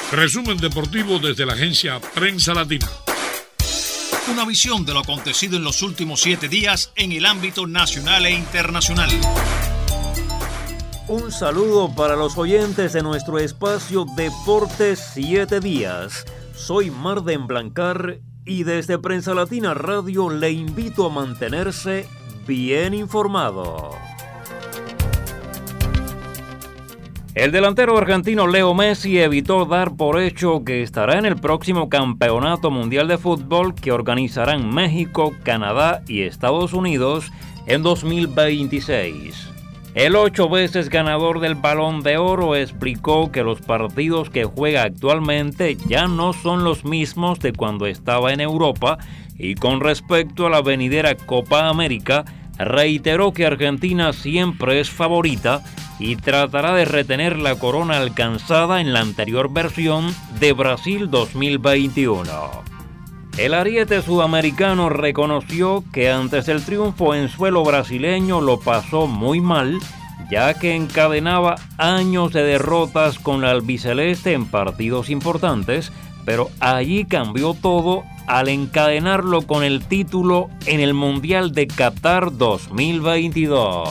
Resumen deportivo desde la agencia Prensa Latina. Una visión de lo acontecido en los últimos 7 días en el ámbito nacional e internacional. Un saludo para los oyentes de nuestro espacio Deportes 7 días. Soy Marden Blancar y desde Prensa Latina Radio le invito a mantenerse bien informado. El delantero argentino Leo Messi evitó dar por hecho que estará en el próximo Campeonato Mundial de Fútbol que organizarán México, Canadá y Estados Unidos en 2026. El 8 veces ganador del Balón de Oro explicó que los partidos que juega actualmente ya no son los mismos de cuando estaba en Europa y con respecto a la venidera Copa América, reiteró que Argentina siempre es favorita y tratará de retener la corona alcanzada en la anterior versión de Brasil 2021. El ariete sudamericano reconoció que antes del triunfo en suelo brasileño lo pasó muy mal, ya que encadenaba años de derrotas con la albiceleste en partidos importantes, pero allí cambió todo al encadenarlo con el título en el Mundial de Qatar 2022.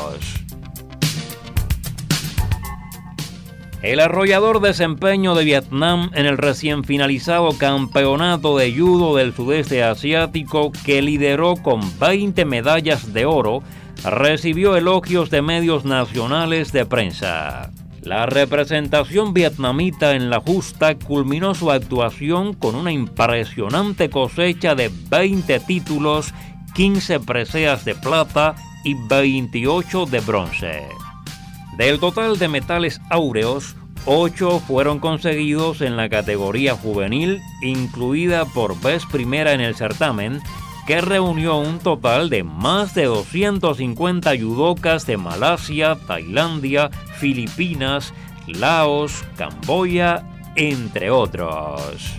El arrollador desempeño de Vietnam en el recién finalizado Campeonato de Judo del Sudeste Asiático, que lideró con 20 medallas de oro, recibió elogios de medios nacionales de prensa. La representación vietnamita en la justa culminó su actuación con una impresionante cosecha de 20 títulos, 15 preseas de plata y 28 de bronce. Del total de metales áureos, 8 fueron conseguidos en la categoría juvenil, incluida por vez primera en el certamen, que reunió un total de más de 250 judocas de Malasia, Tailandia, Filipinas, Laos, Camboya, entre otros.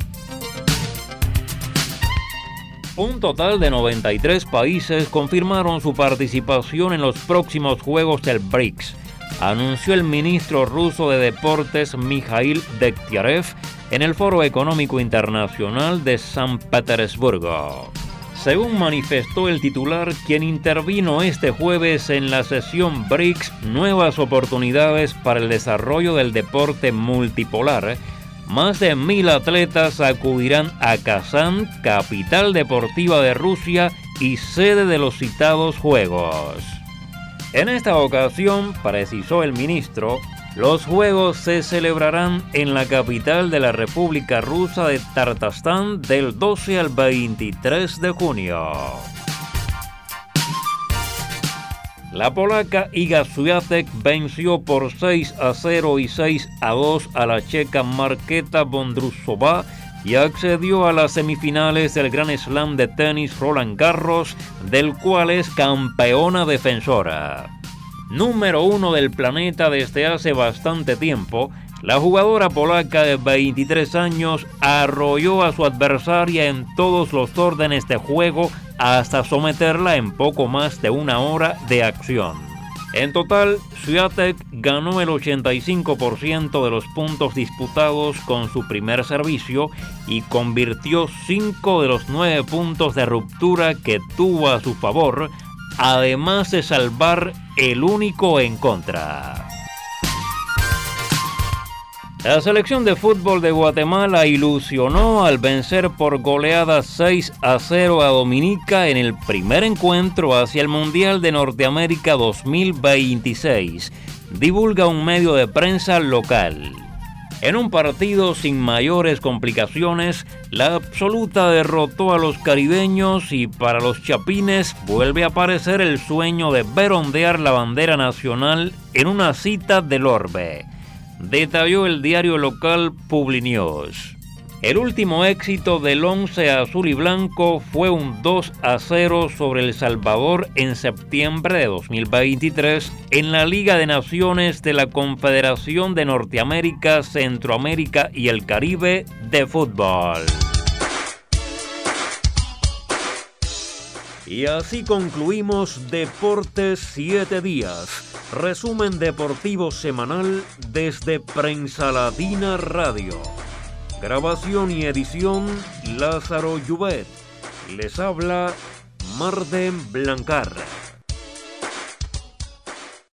Un total de 93 países confirmaron su participación en los próximos Juegos del BRICS, anunció el ministro ruso de Deportes Mikhail Degtyarev en el Foro Económico Internacional de San Petersburgo. Según manifestó el titular, quien intervino este jueves en la sesión BRICS Nuevas Oportunidades para el Desarrollo del Deporte Multipolar, más de 1,000 atletas acudirán a Kazán, capital deportiva de Rusia y sede de los citados Juegos. En esta ocasión, precisó el ministro, los Juegos se celebrarán en la capital de la República Rusa de Tartastán del 12 al 23 de junio. La polaca Iga Swiatek venció por 6-0 y 6-2 a la checa Markéta Vondrousova y accedió a las semifinales del Grand Slam de tenis Roland Garros, del cual es campeona defensora. Número 1 del planeta desde hace bastante tiempo, la jugadora polaca de 23 años arrolló a su adversaria en todos los órdenes de juego hasta someterla en poco más de una hora de acción. En total, Swiatek ganó el 85% de los puntos disputados con su primer servicio y convirtió 5 de los 9 puntos de ruptura que tuvo a su favor, además de salvar el único en contra. La selección de fútbol de Guatemala ilusionó al vencer por goleada 6-0 a Dominica en el primer encuentro hacia el Mundial de Norteamérica 2026, divulga un medio de prensa local. En un partido sin mayores complicaciones, la absoluta derrotó a los caribeños y para los chapines vuelve a aparecer el sueño de ver ondear la bandera nacional en una cita del orbe, detalló el diario local Publinews. El último éxito del once azul y blanco fue un 2-0 sobre El Salvador en septiembre de 2023 en la Liga de Naciones de la Confederación de Norteamérica, Centroamérica y el Caribe de fútbol. Y así concluimos Deportes 7 días, resumen deportivo semanal desde Prensa Latina Radio. Grabación y edición Lázaro Llubet. Les habla Marden Blancar.